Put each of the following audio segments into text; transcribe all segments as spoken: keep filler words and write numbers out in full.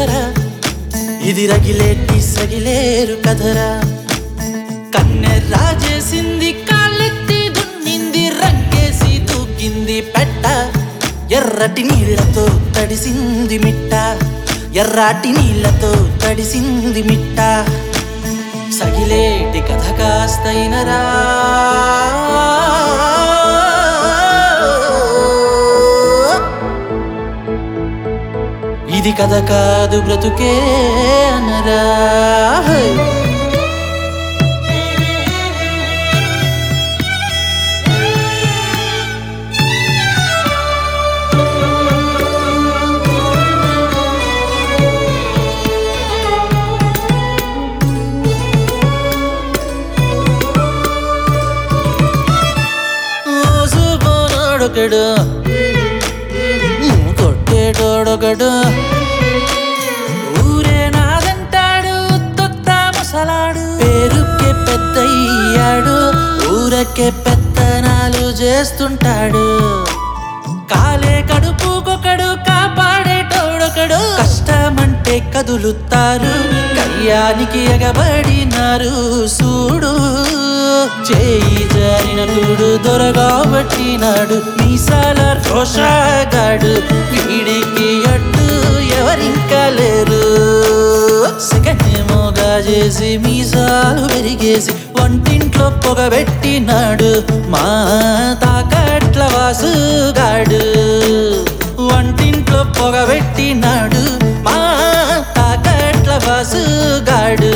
కథరా ఇది రగిలేటి సగిలేరు కథరా కన్నె రాజేసింది కాళ్ళెత్తి దున్నింది రంగేసి తూకింది పెట్ట ఎర్రటి నీళ్లతో తడిసింది మిట్ట ఎర్రాటి నీళ్లతో తడిసింది మిట్ట సగిలేటి కథ కాస్తైనరా ఇది కథ కాదు బ్రతుకే అనరా ఓసుకోనొకడు కొట్టేటోడొకడు ఊరే నాదంటాడు తొత్త ముసలాడు పేరుకే పెద్దయ్యాడు ఊరకే పెత్తనాలు చేస్తుంటాడు కాలే కడుపుకొకడు కాపాడేటోడొకడు కష్టమంటే కదులుతారు కయ్యానికి ఎగబడినారు సూడు చేయి జారిన కూడు దొరగా పట్టినాడు మీసాల రోషగాడు వీడికి అడ్డు ఎవరింకా లేరు సెకనేమోగా చేసి మీసాలు పెరిగేసి వంటింట్లో పొగబెట్టినాడు మా తాకట్ల వాసుగాడు వంటింట్లో పొగబెట్టినాడు మా తాకట్ల వాసుగాడు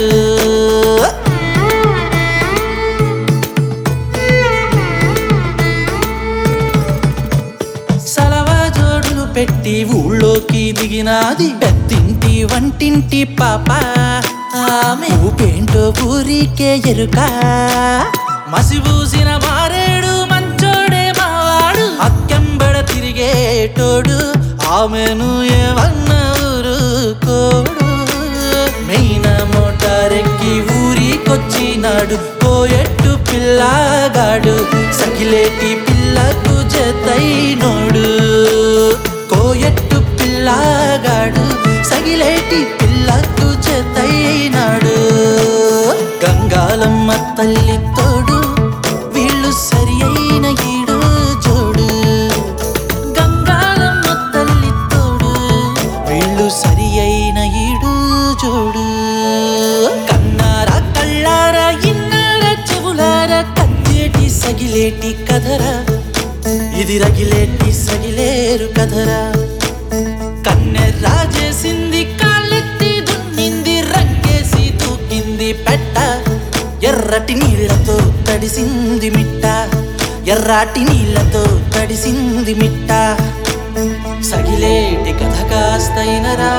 పెట్టి ఊళ్ళోకి దిగినాది పెద్దింటి వంటింటి పాప ఆమె ఊపేంటో ఊరికే ఎరుక మసిబూసిన మారేడు మంచోడే మావాడు అక్కెంబడ తిరిగేటోడు ఆమెను ఏమన్న ఊరుకోడు మెయిన మోటారెక్కి ఊరికొచ్చినాడు పోయెట్టు పిల్లగాడు సగిలేటి పిల్లకు జతైనోడు కోయట్టు పిల్లగాడు సగిలేటి పిల్లకు జతైనాడు గంగాలమ్మ తల్లి తోడు వీళ్ళు సరి అయిన ఈడు జోడు గంగాలమ్మ తల్లి తోడు వీళ్ళు సరి అయిన ఈడు జోడు కన్నారా కళ్ళారా ఇన్నారా చెవులారా కత్తేటి సగిలేటి కథరా ఇది రగిలేటి సగిలేరు కథరా కన్నె రాజేసింది కాళ్ళెత్తి దున్నింది రంగేసి తూకింది పెట్ట ఎర్రటి నీళ్లతో తడిసింది మిట్ట ఎర్రాటి నీళ్లతో తడిసింది మిట్ట సగిలేటి కథ కాస్తైనరా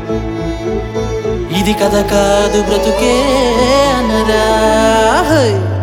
ఇది కథ కాదు బ్రతుకే అనరా